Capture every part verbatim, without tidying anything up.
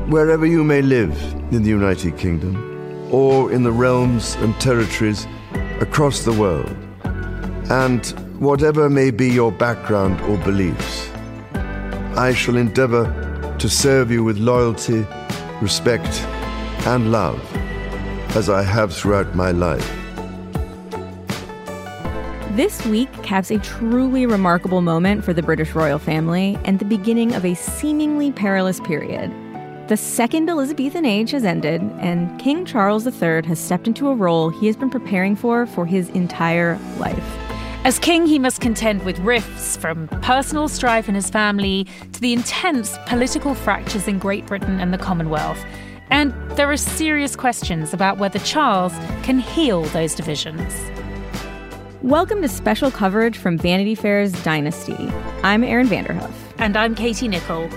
wherever you may live in the United Kingdom or in the realms and territories across the world, and whatever may be your background or beliefs, I shall endeavor to serve you with loyalty, respect, and love, as I have throughout my life. This week caps a truly remarkable moment for the British royal family and the beginning of a seemingly perilous period. The second Elizabethan age has ended, and King Charles the Third has stepped into a role he has been preparing for for his entire life. As king, he must contend with rifts from personal strife in his family to the intense political fractures in Great Britain and the Commonwealth. And there are serious questions about whether Charles can heal those divisions. Welcome to special coverage from Vanity Fair's Dynasty. I'm Erin Vanderhoof. And I'm Katie Nichol.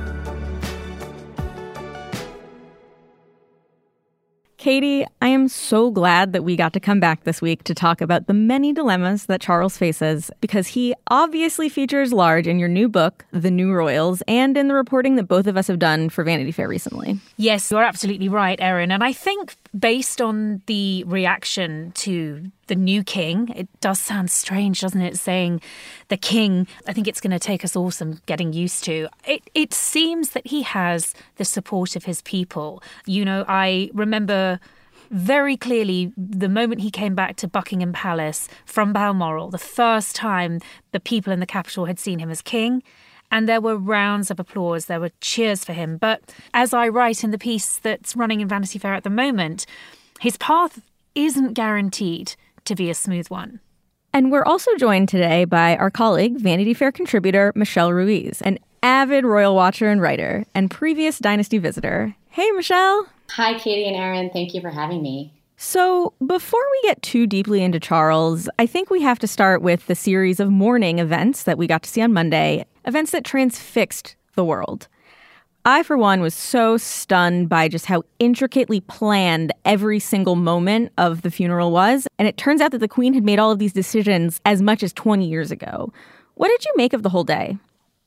Katie, I am so glad that we got to come back this week to talk about the many dilemmas that Charles faces, because he obviously features large in your new book, The New Royals, and in the reporting that both of us have done for Vanity Fair recently. Yes, you're absolutely right, Erin. And I think based on the reaction to the new king, it does sound strange, doesn't it, saying the king. I think it's going to take us all some getting used to. It, it seems that he has the support of his people. You know, I remember very clearly the moment he came back to Buckingham Palace from Balmoral, the first time the people in the capital had seen him as king. And there were rounds of applause, there were cheers for him. But as I write in the piece that's running in Vanity Fair at the moment, his path isn't guaranteed to be a smooth one. And we're also joined today by our colleague, Vanity Fair contributor Michelle Ruiz, an avid royal watcher and writer and previous Dynasty visitor. Hey, Michelle. Hi, Katie and Erin. Thank you for having me. So before we get too deeply into Charles, I think we have to start with the series of mourning events that we got to see on Monday, events that transfixed the world. I, for one, was so stunned by just how intricately planned every single moment of the funeral was. And it turns out that the Queen had made all of these decisions as much as twenty years ago. What did you make of the whole day?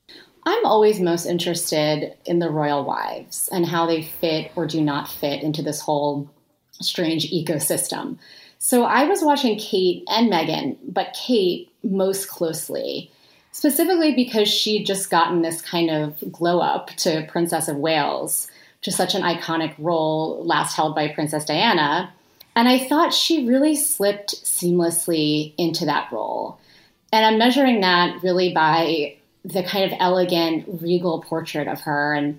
I'm always most interested in the royal wives and how they fit or do not fit into this whole strange ecosystem. So I was watching Kate and Meghan, but Kate most closely, specifically because she'd just gotten this kind of glow up to Princess of Wales, which is such an iconic role last held by Princess Diana. And I thought she really slipped seamlessly into that role. And I'm measuring that really by the kind of elegant, regal portrait of her and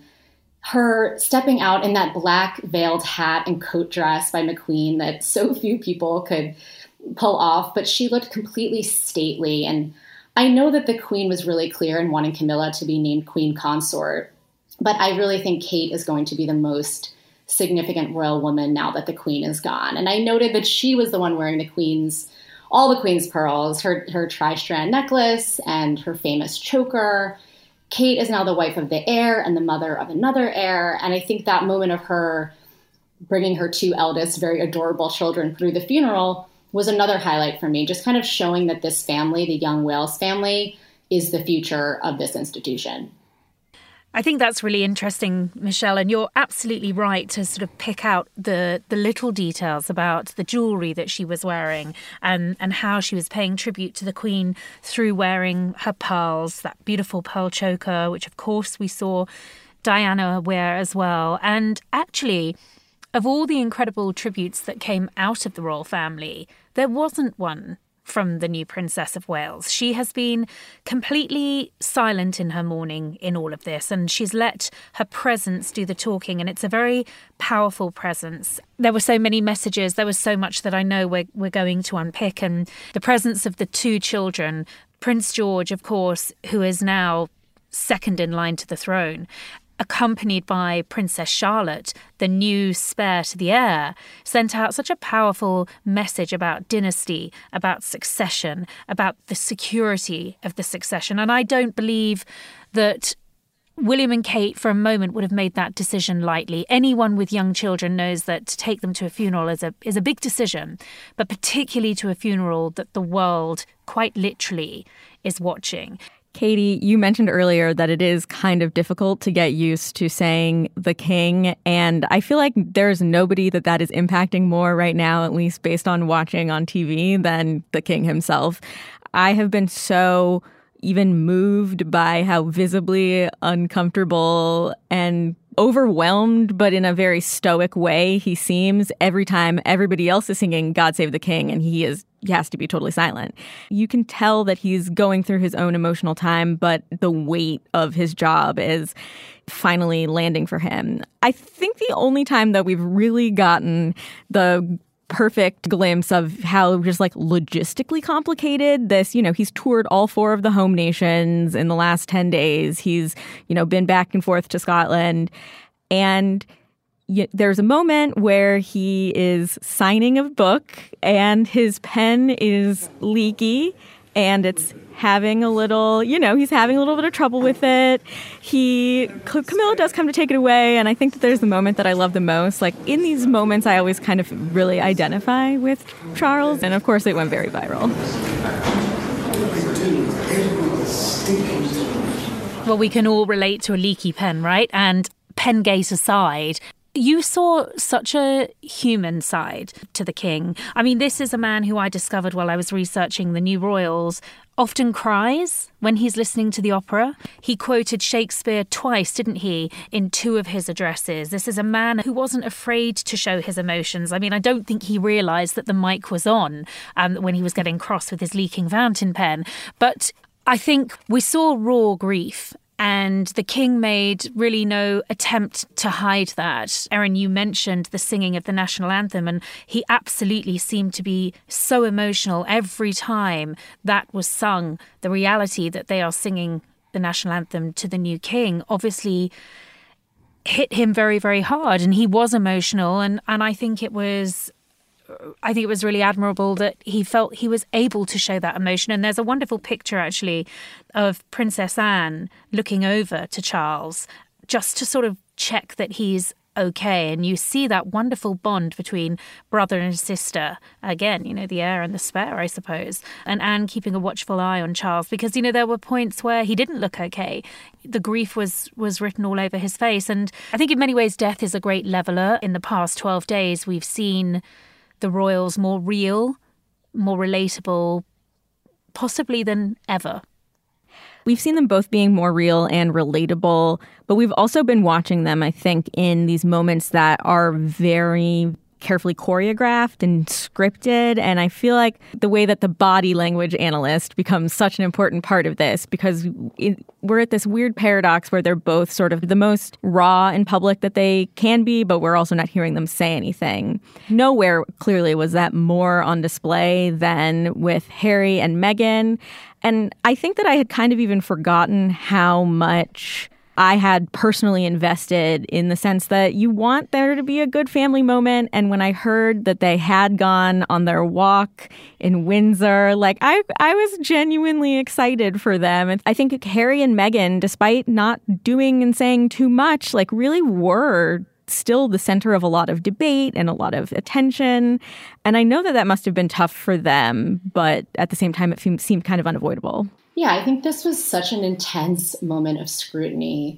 her stepping out in that black veiled hat and coat dress by McQueen that so few people could pull off. But she looked completely stately. And I know that the Queen was really clear in wanting Camilla to be named Queen Consort, but I really think Kate is going to be the most significant royal woman now that the Queen is gone. And I noted that she was the one wearing the Queen's, all the Queen's pearls, her, her tri-strand necklace and her famous choker. Kate is now the wife of the heir and the mother of another heir. And I think that moment of her bringing her two eldest, very adorable children through the funeral was another highlight for me, just kind of showing that this family, the young Wales family, is the future of this institution. I think that's really interesting, Michelle, and you're absolutely right to sort of pick out the the little details about the jewellery that she was wearing and, and how she was paying tribute to the Queen through wearing her pearls, that beautiful pearl choker, which of course we saw Diana wear as well. And actually, of all the incredible tributes that came out of the royal family, there wasn't one from the new Princess of Wales. She has been completely silent in her mourning in all of this, and she's let her presence do the talking, and it's a very powerful presence. There were so many messages, there was so much that I know we're, we're going to unpick, and the presence of the two children, Prince George, of course, who is now second in line to the throne, accompanied by Princess Charlotte, the new spare to the heir, sent out such a powerful message about dynasty, about succession, about the security of the succession. And I don't believe that William and Kate for a moment would have made that decision lightly. Anyone with young children knows that to take them to a funeral is a is a big decision, but particularly to a funeral that the world quite literally is watching. Katie, you mentioned earlier that it is kind of difficult to get used to saying the king, and I feel like there's nobody that that is impacting more right now, at least based on watching on T V, than the king himself. I have been so even moved by how visibly uncomfortable and overwhelmed, but in a very stoic way he seems every time everybody else is singing God Save the King and he is he has to be totally silent. You can tell that he's going through his own emotional time, but the weight of his job is finally landing for him. I think the only time that we've really gotten the perfect glimpse of how just like logistically complicated this, you know, he's toured all four of the home nations in the last ten days. He's, you know, been back and forth to Scotland. And y- there's a moment where he is signing a book and his pen is leaky and it's having a little, you know, he's having a little bit of trouble with it. He, Camilla does come to take it away, and I think that there's the moment that I love the most. Like, in these moments, I always kind of really identify with Charles, and of course it went very viral. Well, we can all relate to a leaky pen, right? And Pengate aside, you saw such a human side to the king. I mean, this is a man who I discovered while I was researching the new royals, often cries when he's listening to the opera. He quoted Shakespeare twice, didn't he, in two of his addresses. This is a man who wasn't afraid to show his emotions. I mean, I don't think he realised that the mic was on um, when he was getting cross with his leaking fountain pen. But I think we saw raw grief. And the king made really no attempt to hide that. Erin, you mentioned the singing of the national anthem, and he absolutely seemed to be so emotional every time that was sung. The reality that they are singing the national anthem to the new king obviously hit him very, very hard, and he was emotional. And, and I think it was... I think it was really admirable that he felt he was able to show that emotion. And there's a wonderful picture, actually, of Princess Anne looking over to Charles just to sort of check that he's okay. And you see that wonderful bond between brother and sister. Again, you know, the heir and the spare, I suppose. And Anne keeping a watchful eye on Charles because, you know, there were points where he didn't look okay. The grief was was written all over his face. And I think in many ways, death is a great leveller. In the past twelve days, we've seen the royals more real, more relatable, possibly than ever. We've seen them both being more real and relatable, but we've also been watching them, I think, in these moments that are very carefully choreographed and scripted. And I feel like the way that the body language analyst becomes such an important part of this, because it, we're at this weird paradox where they're both sort of the most raw in public that they can be, but we're also not hearing them say anything. Nowhere clearly was that more on display than with Harry and Meghan. And I think that I had kind of even forgotten how much I had personally invested, in the sense that you want there to be a good family moment. And when I heard that they had gone on their walk in Windsor, like I, I was genuinely excited for them. And I think Harry and Meghan, despite not doing and saying too much, like really were still the center of a lot of debate and a lot of attention. And I know that that must have been tough for them, but at the same time, it seemed kind of unavoidable. Yeah, I think this was such an intense moment of scrutiny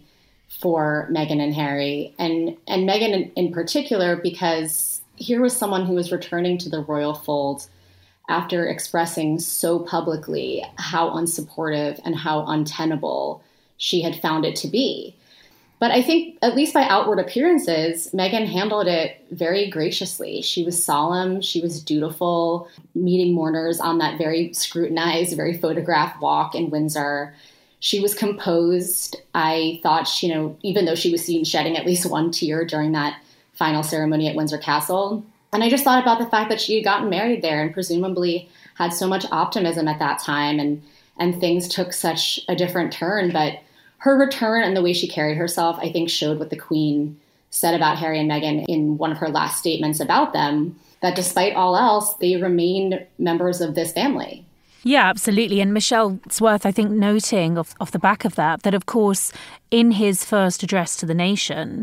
for Meghan and Harry, and, and Meghan in, in particular, because here was someone who was returning to the royal fold after expressing so publicly how unsupportive and how untenable she had found it to be. But I think, at least by outward appearances, Meghan handled it very graciously. She was solemn, she was dutiful, meeting mourners on that very scrutinized, very photographed walk in Windsor. She was composed. I thought, she, you know, even though she was seen shedding at least one tear during that final ceremony at Windsor Castle. And I just thought about the fact that she had gotten married there and presumably had so much optimism at that time, and, and things took such a different turn. But her return and the way she carried herself, I think, showed what the Queen said about Harry and Meghan in one of her last statements about them, that despite all else, they remained members of this family. Yeah, absolutely. And Michelle, it's worth, I think, noting off, off the back of that, that, of course, in his first address to the nation,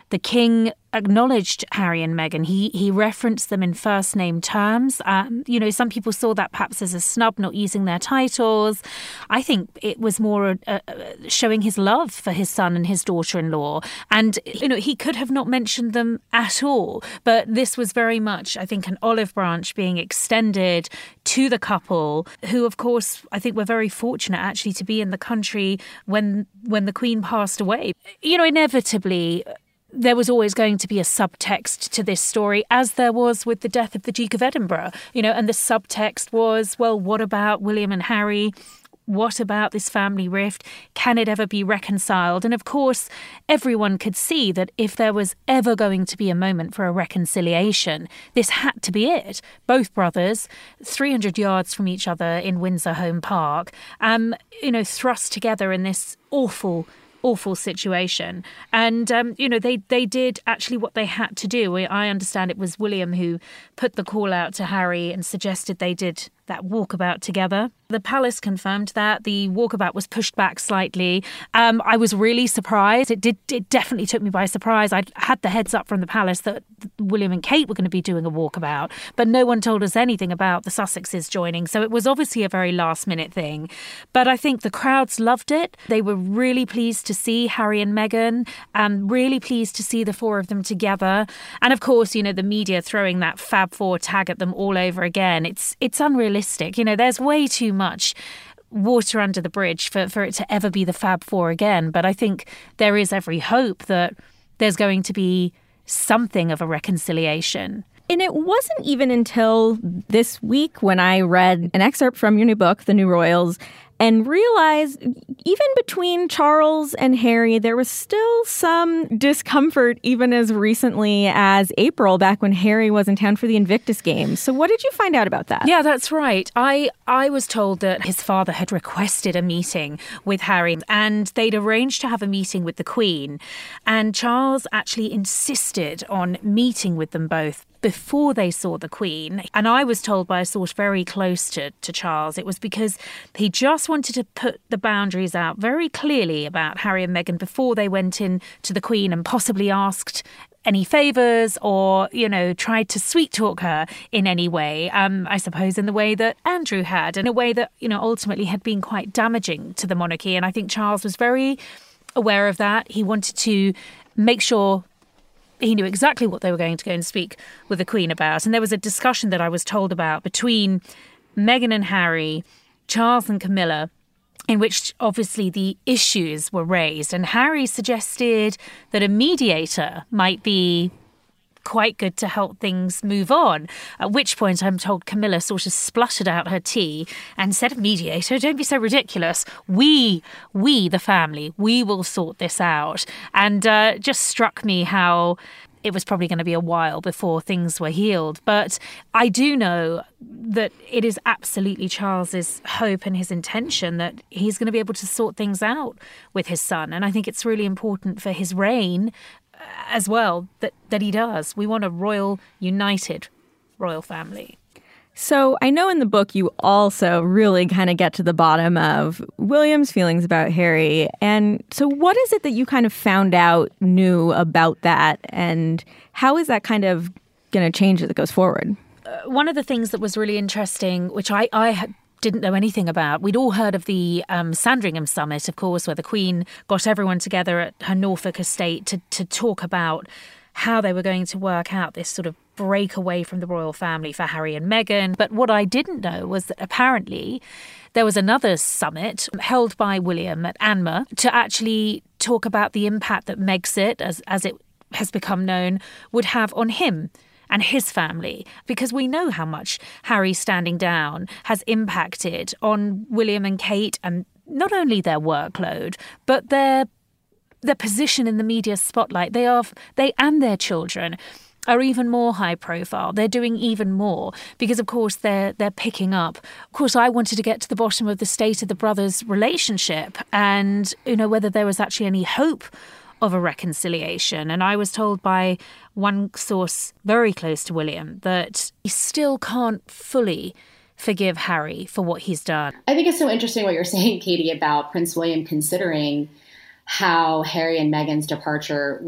The king acknowledged Harry and Meghan. He he referenced them in first name terms. Um, you know, some people saw that perhaps as a snub, not using their titles. I think it was more uh, showing his love for his son and his daughter-in-law. And, you know, he could have not mentioned them at all. But this was very much, I think, an olive branch being extended to the couple, who, of course, I think were very fortunate actually to be in the country when when the Queen passed away. You know, inevitably, there was always going to be a subtext to this story, as there was with the death of the Duke of Edinburgh, you know, and the subtext was, well, what about William and Harry? What about this family rift? Can it ever be reconciled? And of course, everyone could see that if there was ever going to be a moment for a reconciliation, this had to be it. Both brothers, three hundred yards from each other in Windsor Home Park, um, you know, thrust together in this awful awful situation. And, um, you know, they, they did actually what they had to do. I understand it was William who put the call out to Harry and suggested they did that walkabout together. The palace confirmed that. The walkabout was pushed back slightly. Um, I was really surprised. It did. It definitely took me by surprise. I had the heads up from the palace that William and Kate were going to be doing a walkabout, but no one told us anything about the Sussexes joining. So it was obviously a very last minute thing. But I think the crowds loved it. They were really pleased to see Harry and Meghan, um, really pleased to see the four of them together. And of course, you know, the media throwing that Fab Four tag at them all over again. It's it's unrealistic. You know, there's way too much water under the bridge for, for it to ever be the Fab Four again. But I think there is every hope that there's going to be something of a reconciliation. And it wasn't even until this week when I read an excerpt from your new book, The New Royals, and realized even between Charles and Harry, there was still some discomfort even as recently as April, back when Harry was in town for the Invictus Games. So what did you find out about that? Yeah, that's right. I, I was told that his father had requested a meeting with Harry, and they'd arranged to have a meeting with the Queen. And Charles actually insisted on meeting with them both before they saw the Queen. And I was told by a source very close to, to Charles, it was because he just wanted to put the boundaries out very clearly about Harry and Meghan before they went in to the Queen and possibly asked any favours or, you know, tried to sweet talk her in any way, um, I suppose in the way that Andrew had, in a way that, you know, ultimately had been quite damaging to the monarchy. And I think Charles was very aware of that. He wanted to make sure he knew exactly what they were going to go and speak with the Queen about. And there was a discussion that I was told about between Meghan and Harry, Charles and Camilla, in which obviously the issues were raised. And Harry suggested that a mediator might be quite good to help things move on. At which point I'm told Camilla sort of spluttered out her tea and said, mediator, don't be so ridiculous. We, we, the family, we will sort this out. And uh, just struck me how it was probably going to be a while before things were healed. But I do know that it is absolutely Charles's hope and his intention that he's going to be able to sort things out with his son. And I think it's really important for his reign as well that, that he does. We want a royal, united royal family. So I know in the book you also really kind of get to the bottom of William's feelings about Harry. And so what is it that you kind of found out new about that? And how is that kind of going to change as it goes forward? Uh, one of the things that was really interesting, which I, I had didn't know anything about. We'd all heard of the um, Sandringham Summit, of course, where the Queen got everyone together at her Norfolk estate to, to talk about how they were going to work out this sort of break away from the royal family for Harry and Meghan. But what I didn't know was that apparently there was another summit held by William at Anmer to actually talk about the impact that Megxit, as, as it has become known, would have on him and his family, because we know how much Harry standing down has impacted on William and Kate, and not only their workload, but their their position in the media spotlight. They are they and their children are even more high profile. They're doing even more because, of course, they're they're picking up. Of course, I wanted to get to the bottom of the state of the brothers' relationship and, you know, whether there was actually any hope of a reconciliation. And I was told by one source very close to William that he still can't fully forgive Harry for what he's done. I think it's so interesting what you're saying, Katie, about Prince William considering how Harry and Meghan's departure would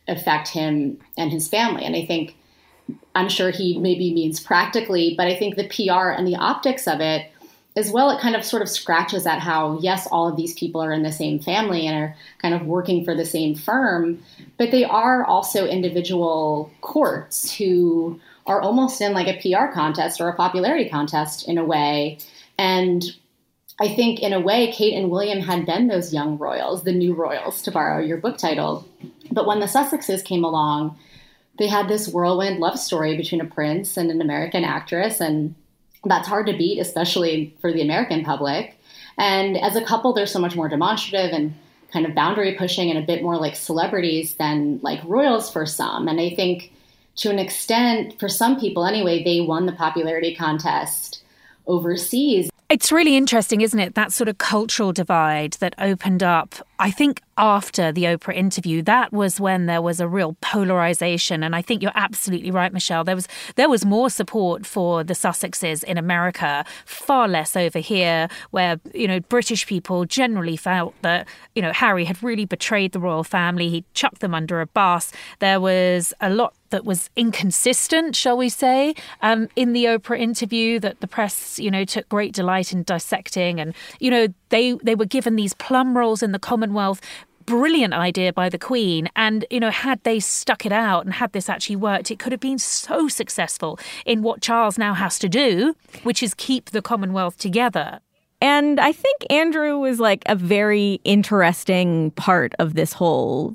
affect him and his family. And I think, I'm sure he maybe means practically, but I think the P R and the optics of it as well, it kind of sort of scratches at how, yes, all of these people are in the same family and are kind of working for the same firm, but they are also individual courts who are almost in like a P R contest or a popularity contest in a way. And I think in a way, Kate and William had been those young royals, the new royals, to borrow your book title. But when the Sussexes came along, they had this whirlwind love story between a prince and an American actress, and that's hard to beat, especially for the American public. And as a couple, they're so much more demonstrative and kind of boundary pushing and a bit more like celebrities than like royals for some. And I think to an extent, for some people anyway, they won the popularity contest overseas. It's really interesting, isn't it? That sort of cultural divide that opened up, I think, after the Oprah interview. That was when there was a real polarization. And I think you're absolutely right, Michelle. There was there was more support for the Sussexes in America, far less over here, where, you know, British people generally felt that, you know, Harry had really betrayed the royal family. He chucked them under a bus. There was a lot that was inconsistent, shall we say, um, in the Oprah interview that the press, you know, took great delight in dissecting. And, you know, they, they were given these plum rolls in the Commonwealth. Brilliant idea by the Queen. And, you know, had they stuck it out and had this actually worked, it could have been so successful in what Charles now has to do, which is keep the Commonwealth together. And I think Andrew was like a very interesting part of this whole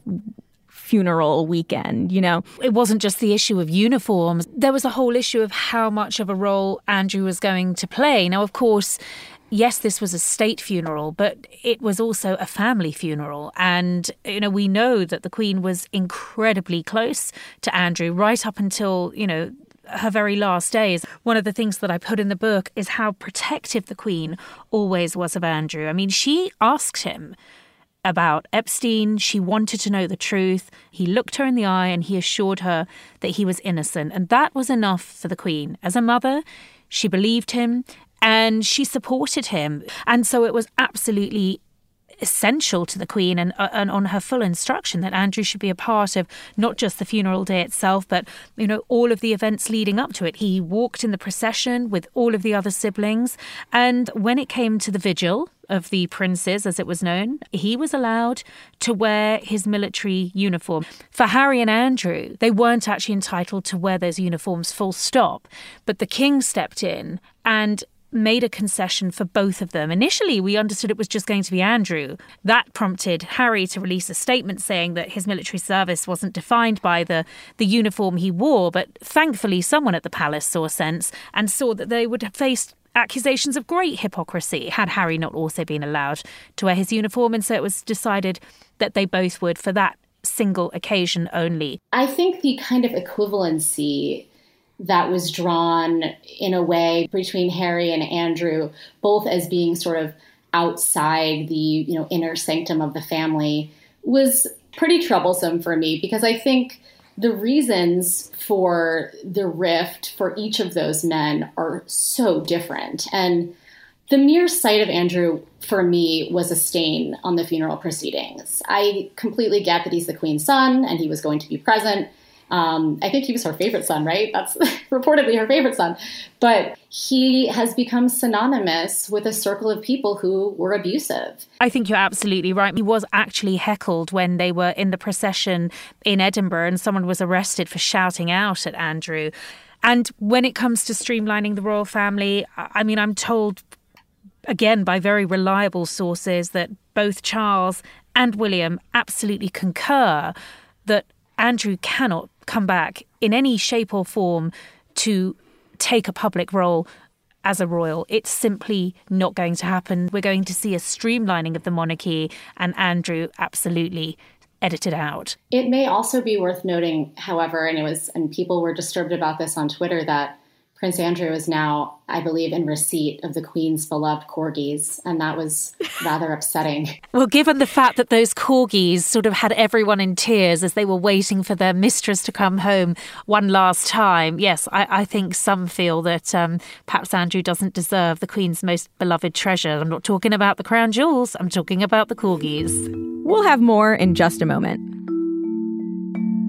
funeral weekend, you know. It wasn't just the issue of uniforms. There was a whole issue of how much of a role Andrew was going to play. Now, of course, yes, this was a state funeral, but it was also a family funeral. And, you know, we know that the Queen was incredibly close to Andrew right up until, you know, her very last days. One of the things that I put in the book is how protective the Queen always was of Andrew. I mean, she asked him about Epstein. She wanted to know the truth. He looked her in the eye and he assured her that he was innocent. And that was enough for the Queen. As a mother, she believed him and she supported him. And so it was absolutely essential to the Queen and, uh, and on her full instruction that Andrew should be a part of not just the funeral day itself, but, you know, all of the events leading up to it. He walked in the procession with all of the other siblings. And when it came to the vigil of the princes, as it was known, he was allowed to wear his military uniform. For Harry and Andrew, they weren't actually entitled to wear those uniforms full stop. But the King stepped in and made a concession for both of them. Initially, we understood it was just going to be Andrew. That prompted Harry to release a statement saying that his military service wasn't defined by the, the uniform he wore. But thankfully, someone at the palace saw sense and saw that they would have faced accusations of great hypocrisy had Harry not also been allowed to wear his uniform. And so it was decided that they both would for that single occasion only. I think the kind of equivalency that was drawn in a way between Harry and Andrew, both as being sort of outside the, you know, inner sanctum of the family, was pretty troublesome for me, because I think the reasons for the rift for each of those men are so different. And the mere sight of Andrew, for me, was a stain on the funeral proceedings. I completely get that he's the Queen's son and he was going to be present. Um, I think he was her favorite son, right? That's reportedly her favorite son. But he has become synonymous with a circle of people who were abusive. I think you're absolutely right. He was actually heckled when they were in the procession in Edinburgh and someone was arrested for shouting out at Andrew. And when it comes to streamlining the royal family, I mean, I'm told, again, by very reliable sources that both Charles and William absolutely concur that Andrew cannot come back in any shape or form to take a public role as a royal. It's simply not going to happen. We're going to see a streamlining of the monarchy, and Andrew absolutely edited out. It may also be worth noting, however, and it was, and people were disturbed about this on Twitter, that Prince Andrew is now, I believe, in receipt of the Queen's beloved corgis, and that was rather upsetting. Well, given the fact that those corgis sort of had everyone in tears as they were waiting for their mistress to come home one last time, yes, I, I think some feel that um, perhaps Andrew doesn't deserve the Queen's most beloved treasure. I'm not talking about the crown jewels, I'm talking about the corgis. We'll have more in just a moment.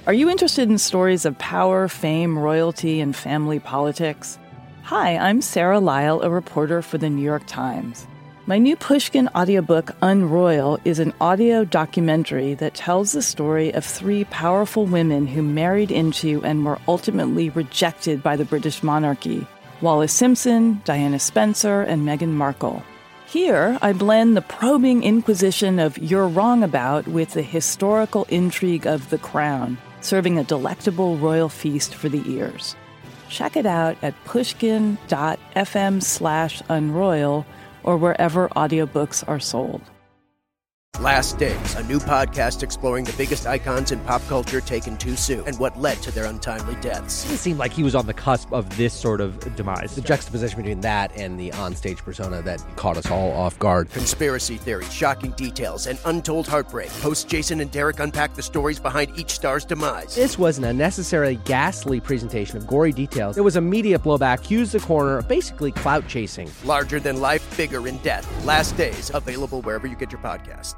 Are you interested in stories of power, fame, royalty, and family politics? Hi, I'm Sarah Lyle, a reporter for the New York Times. My new Pushkin audiobook, Unroyal, is an audio documentary that tells the story of three powerful women who married into and were ultimately rejected by the British monarchy: Wallis Simpson, Diana Spencer, and Meghan Markle. Here, I blend the probing inquisition of You're Wrong About with the historical intrigue of The Crown, serving a delectable royal feast for the ears. Check it out at pushkin.fm slash unroyal or wherever audiobooks are sold. Last Days, a new podcast exploring the biggest icons in pop culture taken too soon and what led to their untimely deaths. It seemed like he was on the cusp of this sort of demise. The juxtaposition between that and the onstage persona that caught us all off guard. Conspiracy theories, shocking details, and untold heartbreak. Hosts Jason and Derek unpack the stories behind each star's demise. This was an unnecessarily ghastly presentation of gory details. It was a media blowback, Hughes the corner, basically clout chasing. Larger than life, bigger in death. Last Days, available wherever you get your podcasts.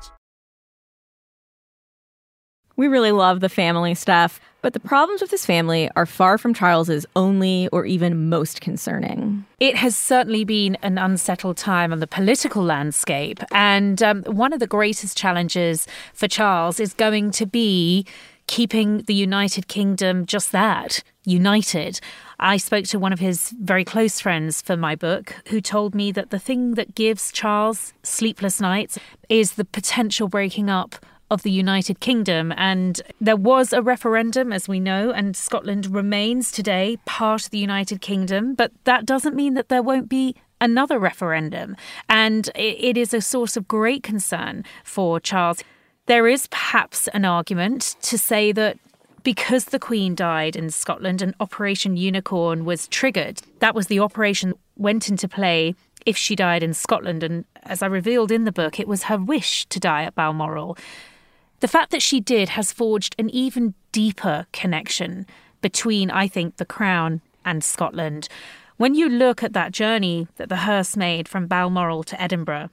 We really love the family stuff, but the problems with his family are far from Charles's only or even most concerning. It has certainly been an unsettled time on the political landscape, and um, one of the greatest challenges for Charles is going to be keeping the United Kingdom just that, united. I spoke to one of his very close friends for my book who told me that the thing that gives Charles sleepless nights is the potential breaking up of the United Kingdom. And there was a referendum, as we know, and Scotland remains today part of the United Kingdom. But that doesn't mean that there won't be another referendum. And it is a source of great concern for Charles. There is perhaps an argument to say that because the Queen died in Scotland and Operation Unicorn was triggered, that was the operation that went into play if she died in Scotland. And as I revealed in the book, it was her wish to die at Balmoral. The fact that she did has forged an even deeper connection between, I think, the Crown and Scotland. When you look at that journey that the hearse made from Balmoral to Edinburgh,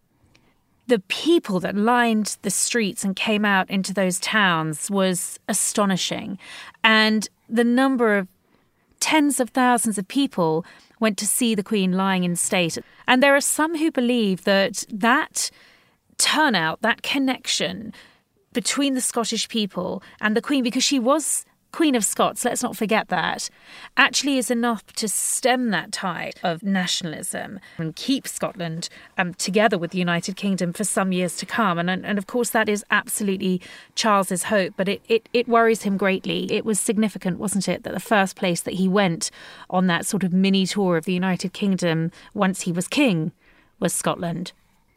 the people that lined the streets and came out into those towns was astonishing. And the number of tens of thousands of people went to see the Queen lying in state. And there are some who believe that that turnout, that connection between the Scottish people and the Queen, because she was Queen of Scots, let's not forget that, actually is enough to stem that tide of nationalism and keep Scotland um, together with the United Kingdom for some years to come. And, and of course, that is absolutely Charles's hope, but it, it, it worries him greatly. It was significant, wasn't it, that the first place that he went on that sort of mini tour of the United Kingdom once he was king was Scotland.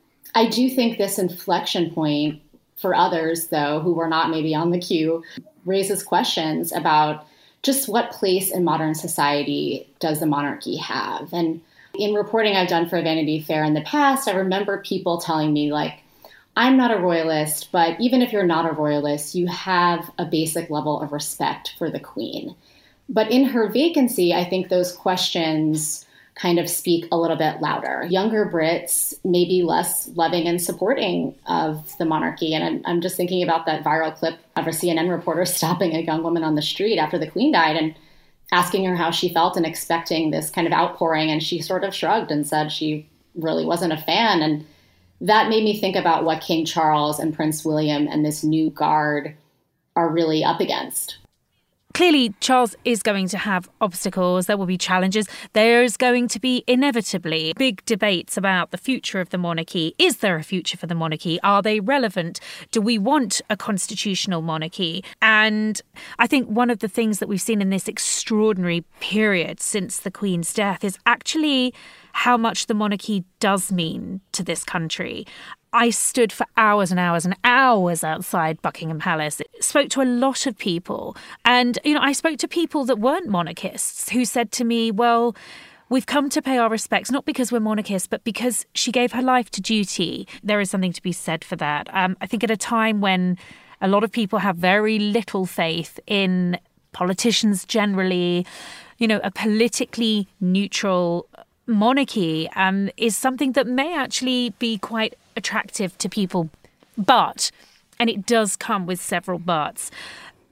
I do think this inflection point for others, though, who were not maybe on the queue, raises questions about just what place in modern society does the monarchy have. And in reporting I've done for Vanity Fair in the past, I remember people telling me, like, I'm not a royalist, but even if you're not a royalist, you have a basic level of respect for the Queen. But in her vacancy, I think those questions kind of speak a little bit louder. Younger Brits may be less loving and supporting of the monarchy. And I'm, I'm just thinking about that viral clip of a C N N reporter stopping a young woman on the street after the Queen died and asking her how she felt and expecting this kind of outpouring. And she sort of shrugged and said she really wasn't a fan. And that made me think about what King Charles and Prince William and this new guard are really up against. Clearly, Charles is going to have obstacles. There will be challenges. There's going to be inevitably big debates about the future of the monarchy. Is there a future for the monarchy? Are they relevant? Do we want a constitutional monarchy? And I think one of the things that we've seen in this extraordinary period since the Queen's death is actually how much the monarchy does mean to this country. I stood for hours and hours and hours outside Buckingham Palace, spoke to a lot of people. And, you know, I spoke to people that weren't monarchists who said to me, well, we've come to pay our respects, not because we're monarchists, but because she gave her life to duty. There is something to be said for that. Um, I think at a time when a lot of people have very little faith in politicians generally, you know, a politically neutral monarchy um, is something that may actually be quite attractive to people. But, and it does come with several buts,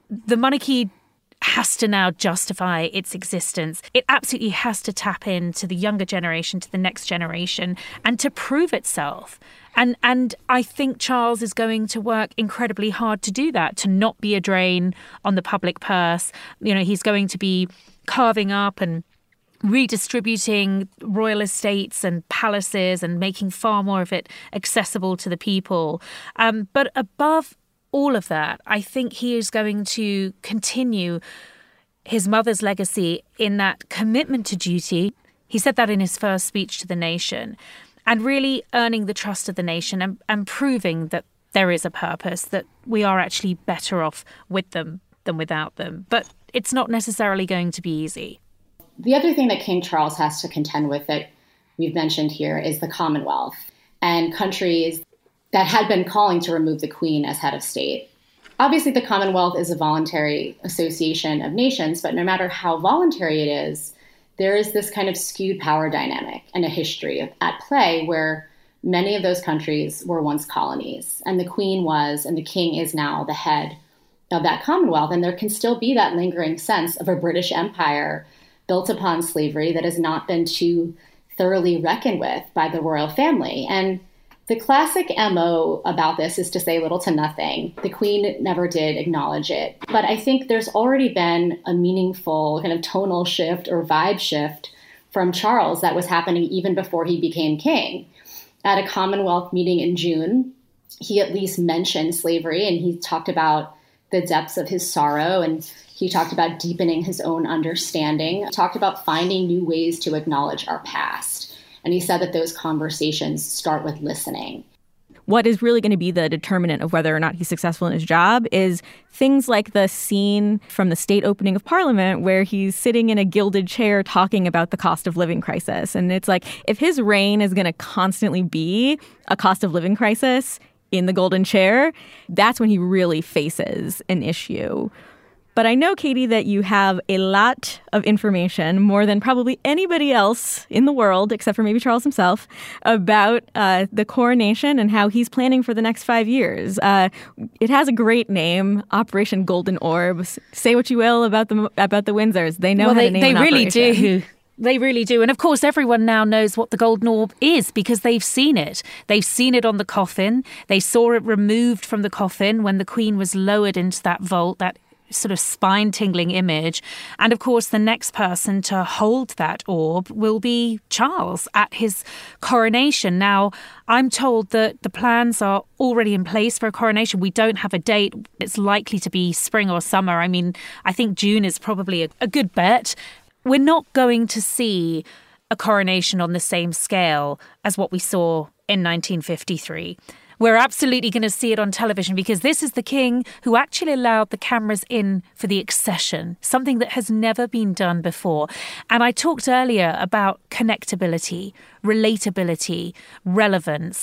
the monarchy has to now justify its existence. It absolutely has to tap into the younger generation, to the next generation, and to prove itself. And and I think Charles is going to work incredibly hard to do that, to not be a drain on the public purse. You know, he's going to be carving up and redistributing royal estates and palaces and making far more of it accessible to the people. Um, but above all of that, I think he is going to continue his mother's legacy in that commitment to duty. He said that in his first speech to the nation, and really earning the trust of the nation and, and proving that there is a purpose, that we are actually better off with them than without them. But it's not necessarily going to be easy. The other thing that King Charles has to contend with that we've mentioned here is the Commonwealth and countries that had been calling to remove the Queen as head of state. Obviously, the Commonwealth is a voluntary association of nations, but no matter how voluntary it is, there is this kind of skewed power dynamic and a history at play where many of those countries were once colonies, and the Queen was, and the King is now the head of that Commonwealth. And there can still be that lingering sense of a British Empire built upon slavery that has not been too thoroughly reckoned with by the royal family. And the classic M O about this is to say little to nothing. The Queen never did acknowledge it. But I think there's already been a meaningful kind of tonal shift or vibe shift from Charles that was happening even before he became king. At a Commonwealth meeting in June, he at least mentioned slavery, and he talked about the depths of his sorrow, and he talked about deepening his own understanding, talked about finding new ways to acknowledge our past. And he said that those conversations start with listening. What is really going to be the determinant of whether or not he's successful in his job is things like the scene from the state opening of Parliament where he's sitting in a gilded chair talking about the cost of living crisis. And it's like, if his reign is going to constantly be a cost of living crisis in the golden chair, that's when he really faces an issue. But I know, Katie, that you have a lot of information, more than probably anybody else in the world, except for maybe Charles himself, about uh, the coronation and how he's planning for the next five years. Uh, it has a great name, Operation Golden Orb. Say what you will about the about the Windsors. They know well, how they, to name they an really operation. do. They really do. And of course, everyone now knows what the Golden Orb is because they've seen it. They've seen it on the coffin. They saw it removed from the coffin when the Queen was lowered into that vault, that sort of spine-tingling image. And of course, the next person to hold that orb will be Charles at his coronation. Now, I'm told that the plans are already in place for a coronation. We don't have a date. It's likely to be spring or summer. I mean, I think June is probably a, a good bet. We're not going to see a coronation on the same scale as what we saw in nineteen fifty-three. We're absolutely going to see it on television because this is the king who actually allowed the cameras in for the accession, something that has never been done before. And I talked earlier about connectability, relatability, relevance.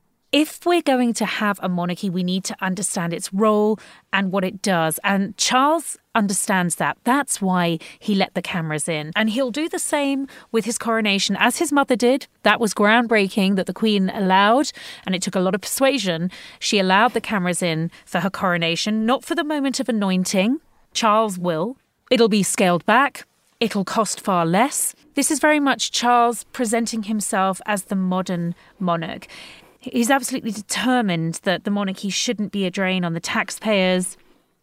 If we're going to have a monarchy, we need to understand its role and what it does. And Charles understands that. That's why he let the cameras in. And he'll do the same with his coronation, as his mother did. That was groundbreaking that the Queen allowed, and it took a lot of persuasion. She allowed the cameras in for her coronation, not for the moment of anointing. Charles will. It'll be scaled back. It'll cost far less. This is very much Charles presenting himself as the modern monarch. He's absolutely determined that the monarchy shouldn't be a drain on the taxpayers.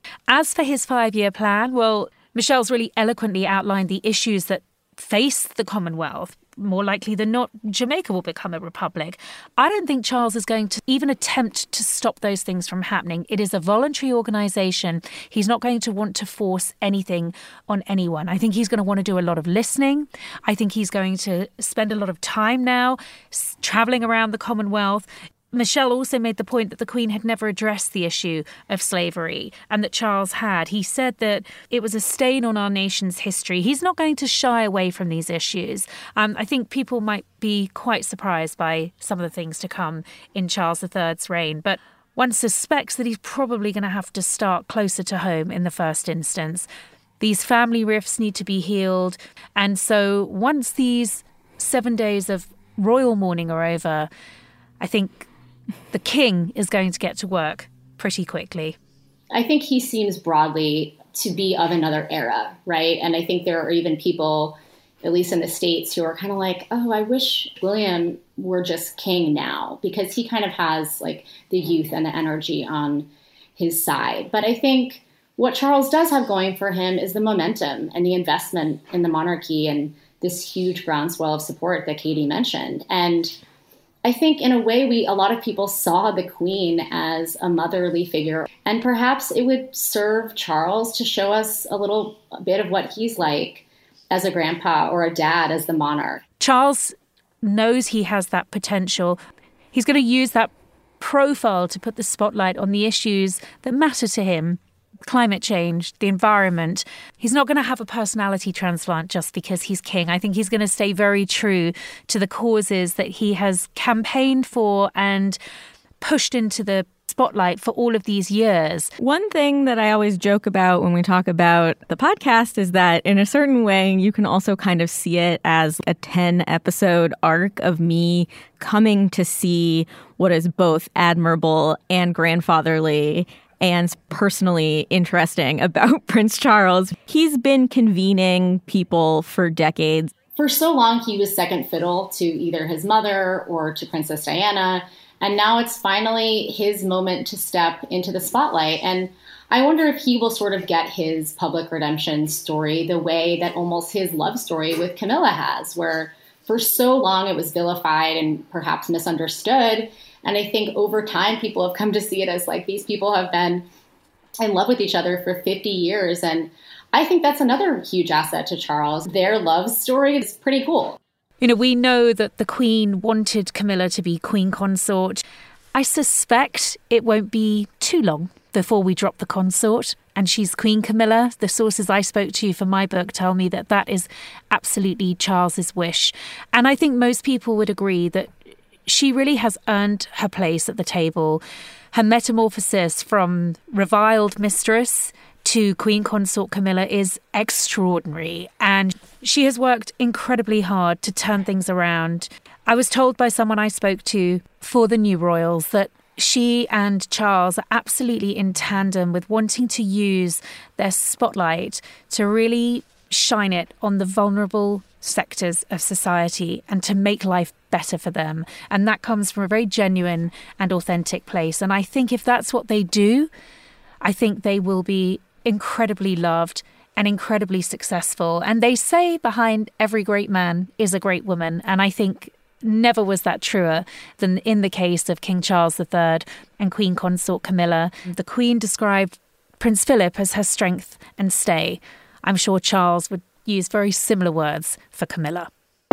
As for his five-year plan, well, Michelle's really eloquently outlined the issues that face the Commonwealth. More likely than not, Jamaica will become a republic. I don't think Charles is going to even attempt to stop those things from happening. It is a voluntary organisation. He's not going to want to force anything on anyone. I think he's going to want to do a lot of listening. I think he's going to spend a lot of time now travelling around the Commonwealth. Michelle also made the point that the Queen had never addressed the issue of slavery and that Charles had. He said that it was a stain on our nation's history. He's not going to shy away from these issues. Um, I think people might be quite surprised by some of the things to come in Charles the third's reign, but one suspects that he's probably going to have to start closer to home in the first instance. These family rifts need to be healed, and so once these seven days of royal mourning are over, I think the king is going to get to work pretty quickly. I think he seems broadly to be of another era, right? And I think there are even people, at least in the States, who are kind of like, oh, I wish William were just king now, because he kind of has like the youth and the energy on his side. But I think what Charles does have going for him is the momentum and the investment in the monarchy and this huge groundswell of support that Katie mentioned. And I think in a way, we a lot of people saw the Queen as a motherly figure, and perhaps it would serve Charles to show us a little bit of what he's like as a grandpa or a dad as the monarch. Charles knows he has that potential. He's going to use that profile to put the spotlight on the issues that matter to him. Climate change, the environment. He's not going to have a personality transplant just because he's king. I think he's going to stay very true to the causes that he has campaigned for and pushed into the spotlight for all of these years. One thing that I always joke about when we talk about the podcast is that in a certain way, you can also kind of see it as a ten episode arc of me coming to see what is both admirable and grandfatherly and personally interesting about Prince Charles. He's been convening people for decades. For so long, he was second fiddle to either his mother or to Princess Diana. And now it's finally his moment to step into the spotlight. And I wonder if he will sort of get his public redemption story the way that almost his love story with Camilla has, where for so long it was vilified and perhaps misunderstood. And I think over time, people have come to see it as like these people have been in love with each other for fifty years. And I think that's another huge asset to Charles. Their love story is pretty cool. You know, we know that the Queen wanted Camilla to be Queen Consort. I suspect it won't be too long before we drop the consort and she's Queen Camilla. The sources I spoke to for my book tell me that that is absolutely Charles's wish. And I think most people would agree that she really has earned her place at the table. Her metamorphosis from reviled mistress to Queen Consort Camilla is extraordinary, and she has worked incredibly hard to turn things around. I was told by someone I spoke to for the new royals that she and Charles are absolutely in tandem with wanting to use their spotlight to really shine it on the vulnerable sectors of society and to make life better for them. And that comes from a very genuine and authentic place. And I think if that's what they do, I think they will be incredibly loved and incredibly successful. And they say behind every great man is a great woman. And I think never was that truer than in the case of King Charles the Third and Queen Consort Camilla. The Queen described Prince Philip as her strength and stay. I'm sure Charles would use very similar words for Camilla.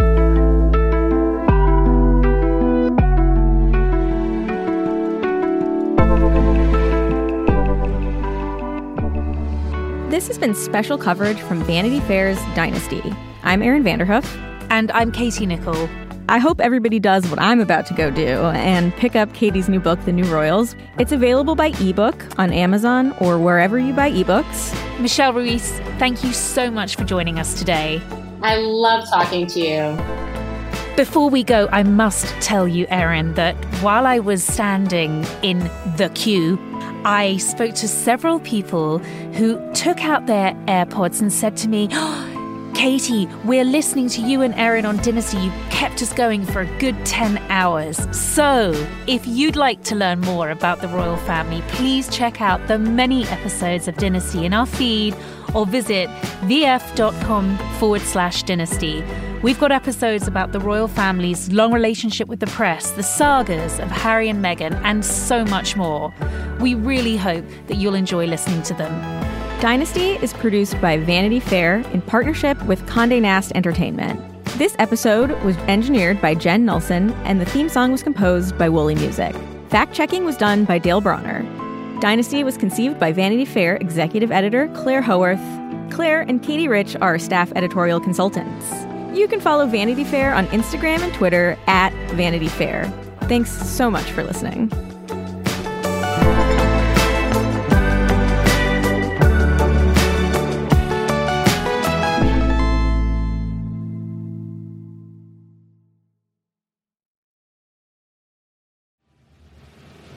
This has been special coverage from Vanity Fair's Dynasty. I'm Erin Vanderhoof. And I'm Katie Nichol. I hope everybody does what I'm about to go do and pick up Katie's new book, The New Royals. It's available by ebook on Amazon or wherever you buy ebooks. Michelle Ruiz, thank you so much for joining us today. I love talking to you. Before we go, I must tell you, Erin, that while I was standing in the queue, I spoke to several people who took out their AirPods and said to me, oh, Katie, we're listening to you and Erin on Dynasty. You kept us going for a good ten hours. So, if you'd like to learn more about the royal family, please check out the many episodes of Dynasty in our feed or visit vf.com forward slash dynasty. We've got episodes about the royal family's long relationship with the press, the sagas of Harry and Meghan, and so much more. We really hope that you'll enjoy listening to them. Dynasty is produced by Vanity Fair in partnership with Condé Nast Entertainment. This episode was engineered by Jen Nelson, and the theme song was composed by Woolly Music. Fact-checking was done by Dale Bronner. Dynasty was conceived by Vanity Fair executive editor Claire Howarth. Claire and Katie Rich are staff editorial consultants. You can follow Vanity Fair on Instagram and Twitter at Vanity Fair. Thanks so much for listening.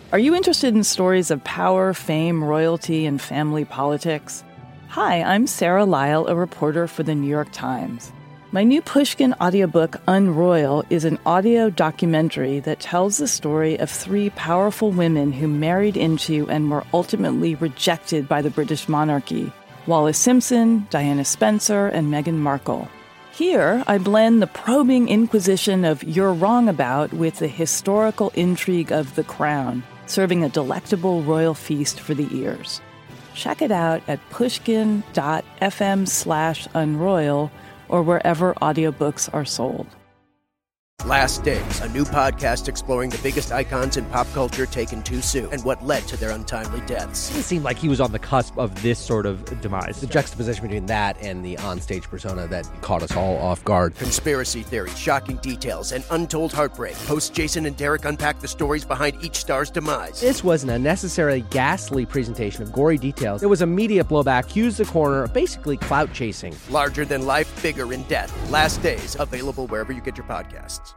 Are you interested in stories of power, fame, royalty, and family politics? Hi, I'm Sarah Lyle, a reporter for the New York Times. My new Pushkin audiobook, Unroyal, is an audio documentary that tells the story of three powerful women who married into and were ultimately rejected by the British monarchy: Wallis Simpson, Diana Spencer, and Meghan Markle. Here, I blend the probing inquisition of You're Wrong About with the historical intrigue of The Crown, serving a delectable royal feast for the ears. Check it out at pushkin.fm slash unroyal or wherever audiobooks are sold. Last Days, a new podcast exploring the biggest icons in pop culture taken too soon and what led to their untimely deaths. It seemed like he was on the cusp of this sort of demise. The juxtaposition between that and the onstage persona that caught us all off guard. Conspiracy theories, shocking details, and untold heartbreak. Hosts Jason and Derek unpack the stories behind each star's demise. This was an unnecessarily ghastly presentation of gory details. There was immediate blowback, accused the corner of basically clout chasing. Larger than life, bigger in death. Last Days, available wherever you get your podcasts.